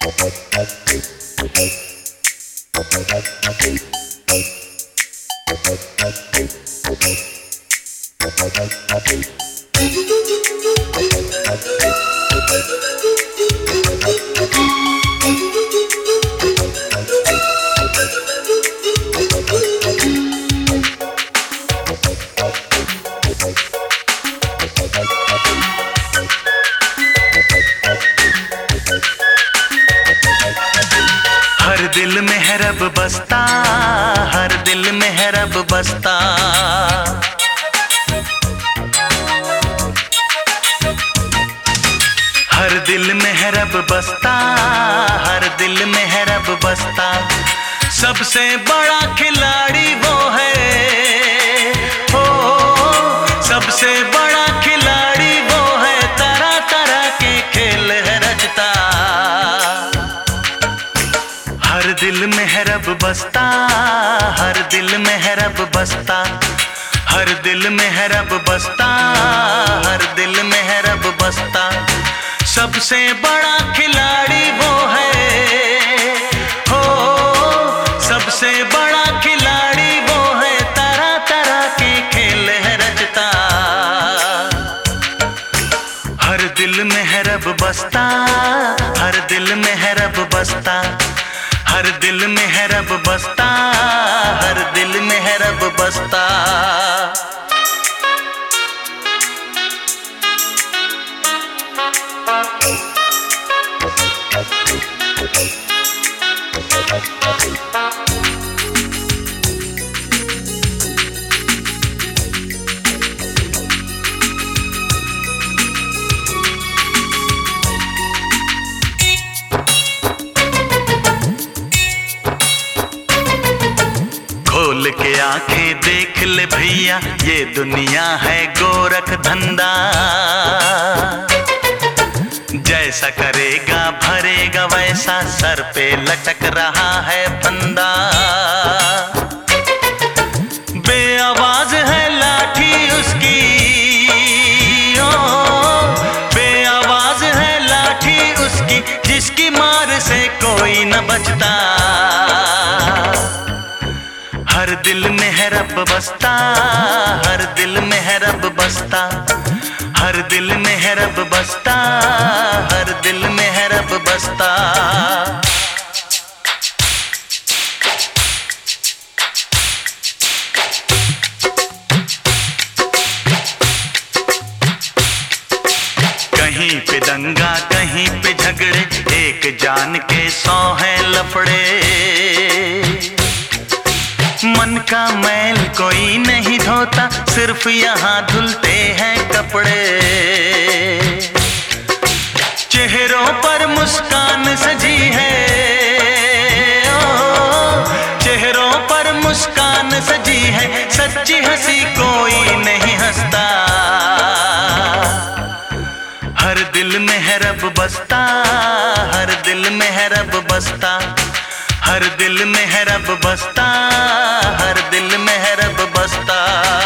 हर दिल में है रब बसता, हर दिल में है रब बसता। हर दिल में है रब बसता, हर दिल में है रब बसता। सबसे बड़ा खिलाड़ी वो है, हो सबसे बड़ा खिलाड़ी वो है, तरह तरह के खेल है रचता। हर दिल में है रब बसता, हर दिल में है रब बसता। हर दिल में है रब बसता, हर दिल में है रब बसता। सबसे बड़ा खिलाड़ी वो है, हो सबसे बड़ा खिलाड़ी वो है, तरह तरह के खेल है रचता। हर दिल में है रब बसता, हर दिल में है रब बसता। हर दिल में है रब बसता, हर दिल में है रब बसता। खोल के आंखें देख ले भैया, ये दुनिया है गोरख धंधा। जैसा करेगा भरेगा वैसा, सर पे लटक रहा है फंदा। बेआवाज है लाठी उसकी, ओ बेआवाज है लाठी उसकी, जिसकी मार से कोई न बचता। हर दिल में है रब बसता, हर दिल में है रब बसता। हर दिल में है रब बसता, हर दिल में है रब बसता। कहीं पे दंगा कहीं पे झगड़े, एक जान के 100 हैं लफड़े। मन का मैल कोई नहीं धोता, सिर्फ यहाँ धुलते हैं कपड़े। चेहरों पर मुस्कान सजी है, ओ चेहरों पर मुस्कान सजी है, सच्ची हंसी कोई नहीं हंसता। हर दिल में है रब बसता, हर दिल में है रब बसता। हर दिल में है रब बसता, हर दिल में है रब बसता।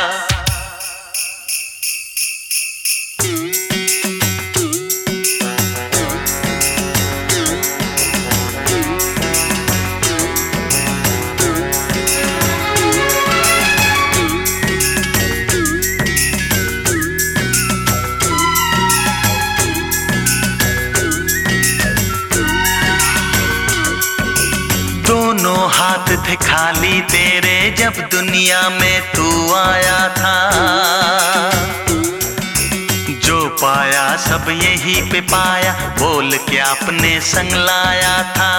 दोनों हाथ थे खाली तेरे जब दुनिया में तू आया था। जो पाया सब यहीं पे पाया, बोल के आपने संग लाया था।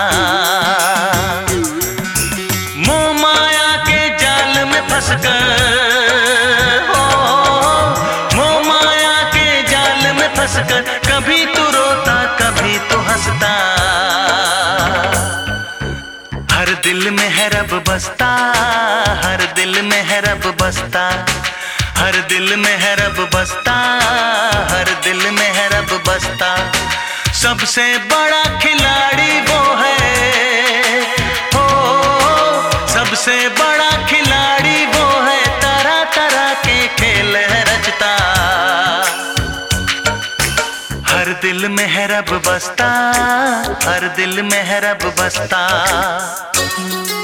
मोह माया के जाल में फंसकर, मोह माया के जाल में फंसकर, कभी तू रोता कभी तू हंसता। हर दिल में है रब बसता, हर दिल में है रब बसता। हर दिल में है रब बसता, हर दिल में है रब बसता। सबसे बड़ा खिलाड़ी वो है, हो सबसे बड़ा खिलाड़ी वो है, तरह तरह के खेल है रचता। हर दिल दिल में है रब बसता, हर दिल में है रब बसता।